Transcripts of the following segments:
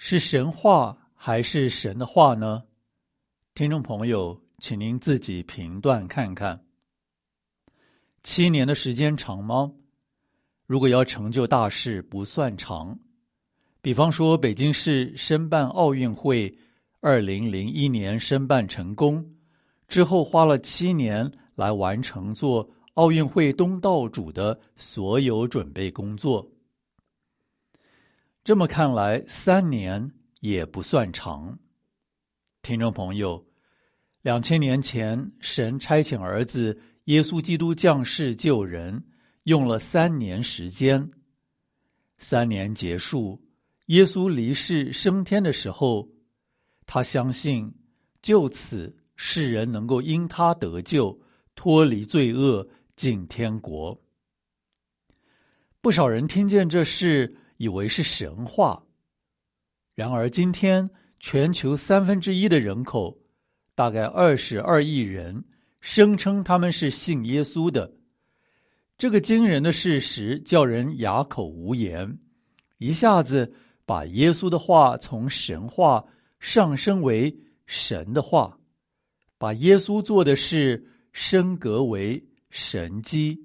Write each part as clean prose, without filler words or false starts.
是神话还是神的话呢？听众朋友，请您自己评断看看。7年的时间长吗？如果要成就大事，不算长。比方说，北京市申办奥运会，2001年申办成功，之后花了7年来完成做奥运会东道主的所有准备工作。这么看来，3年也不算长。听众朋友，2000年前，神差遣儿子耶稣基督降世救人，用了3年时间。3年结束，耶稣离世升天的时候，他相信就此世人能够因他得救，脱离罪恶，进天国。不少人听见这事以为是神话，然而今天全球1/3的人口，大概22亿人，声称他们是信耶稣的。这个惊人的事实叫人哑口无言，一下子把耶稣的话从神话上升为神的话，把耶稣做的事升格为神迹。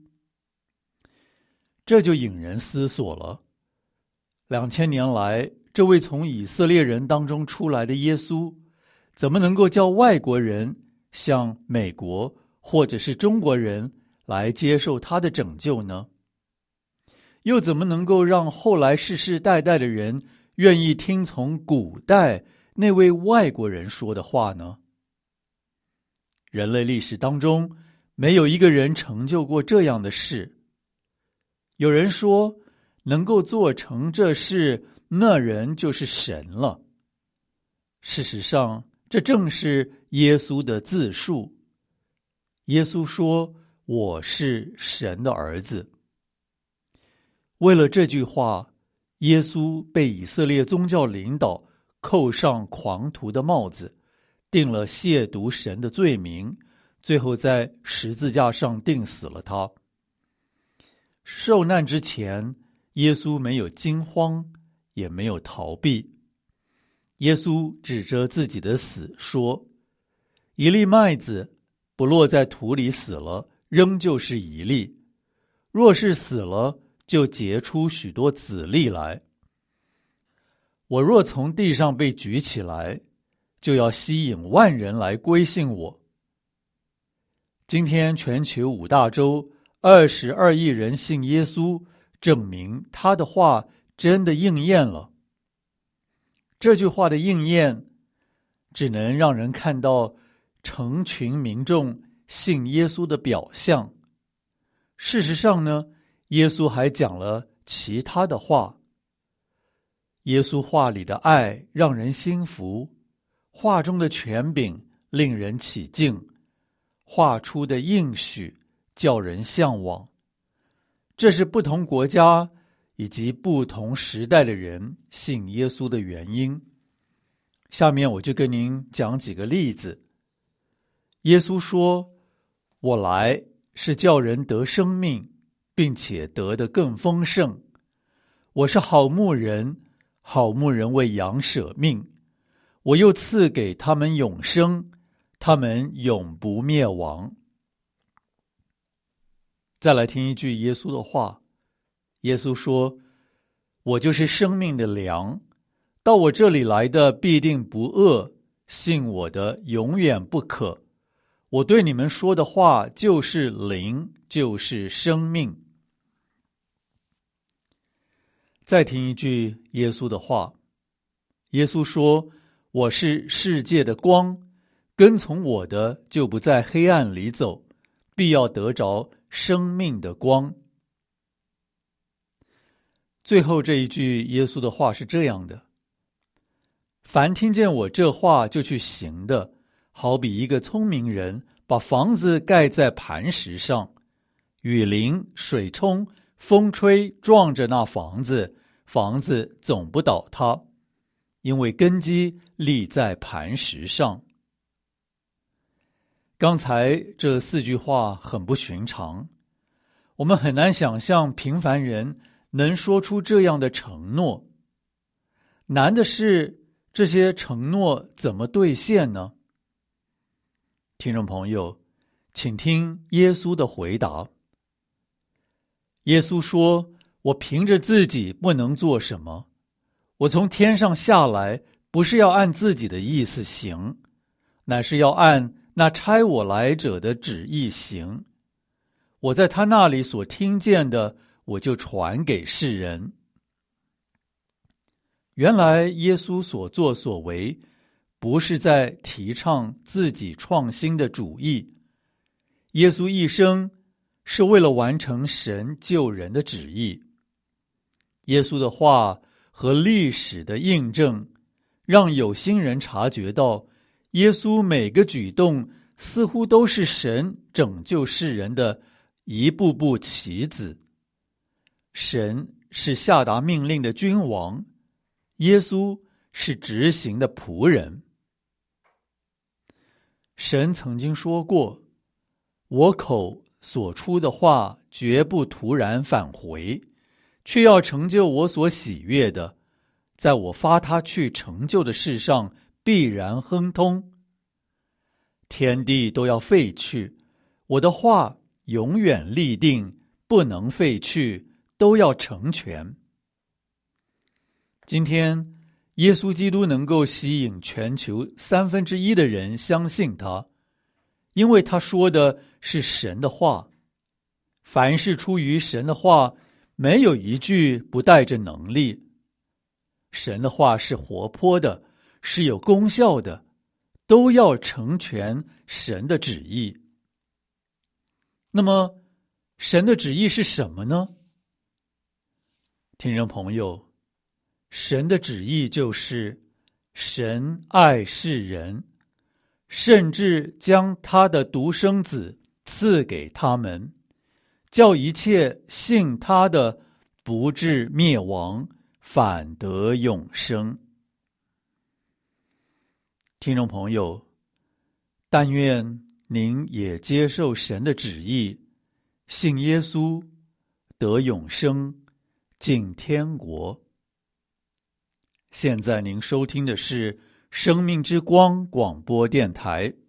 这就引人思索了。2000年来，这位从以色列人当中出来的耶稣，怎么能够叫外国人像美国或者是中国人来接受他的拯救呢？又怎么能够让后来世世代代的人愿意听从古代那位外国人说的话呢？人类历史当中，没有一个人成就过这样的事。有人说，能够做成这事，那人就是神了。事实上，这正是耶稣的自述。耶稣说：“我是神的儿子。”为了这句话，耶稣被以色列宗教领导扣上狂徒的帽子，定了亵渎神的罪名，最后在十字架上钉死了他。受难之前，耶稣没有惊慌，也没有逃避。耶稣指着自己的死说：“一粒麦子不落在土里死了，仍旧是一粒；若是死了，就结出许多子粒来。我若从地上被举起来，就要吸引万人来归信我。”今天全球5大洲22亿人信耶稣，证明他的话真的应验了。这句话的应验，只能让人看到成群民众信耶稣的表象。事实上呢，耶稣还讲了其他的话。耶稣话里的爱让人心服，话中的权柄令人起敬，话出的应许叫人向往。这是不同国家以及不同时代的人信耶稣的原因。下面我就跟您讲几个例子。耶稣说：“我来是叫人得生命，并且得得更丰盛。我是好牧人，好牧人为羊舍命。我又赐给他们永生，他们永不灭亡。”再来听一句耶稣的话。耶稣说：“我就是生命的粮，到我这里来的必定不饿，信我的永远不渴。我对你们说的话就是灵，就是生命。”再听一句耶稣的话。耶稣说：“我是世界的光，跟从我的就不在黑暗里走，必要得着生命的光。”最后这一句耶稣的话是这样的：“凡听见我这话就去行的，好比一个聪明人把房子盖在磐石上，雨淋、水冲、风吹，撞着那房子，房子总不倒塌，因为根基立在磐石上。”刚才这4句话很不寻常，我们很难想象平凡人能说出这样的承诺。 难的是这些承诺怎么兑现呢？听众朋友，请听耶稣的回答。耶稣说，我凭着自己不能做什么，我从天上下来，不是要按自己的意思行，乃是要按那差我来者的旨意行。我在他那里所听见的，我就传给世人。原来耶稣所作所为，不是在提倡自己创新的主义，耶稣一生是为了完成神救人的旨意。耶稣的话和历史的印证，让有心人察觉到，耶稣每个举动似乎都是神拯救世人的一步步棋子。神是下达命令的君王，耶稣是执行的仆人。神曾经说过，我口所出的话绝不突然返回，却要成就我所喜悦的，在我发他去成就的事上必然亨通。天地都要废去，我的话永远立定，不能废去，都要成全。今天耶稣基督能够吸引全球1/3的人相信他，因为他说的是神的话。凡是出于神的话，没有一句不带着能力。神的话是活泼的，是有功效的，都要成全神的旨意。那么神的旨意是什么呢？听众朋友，神的旨意就是神爱世人，甚至将他的独生子赐给他们，叫一切信他的不至灭亡，反得永生。听众朋友，但愿您也接受神的旨意，信耶稣，得永生，进天国。现在您收听的是生命之光广播电台，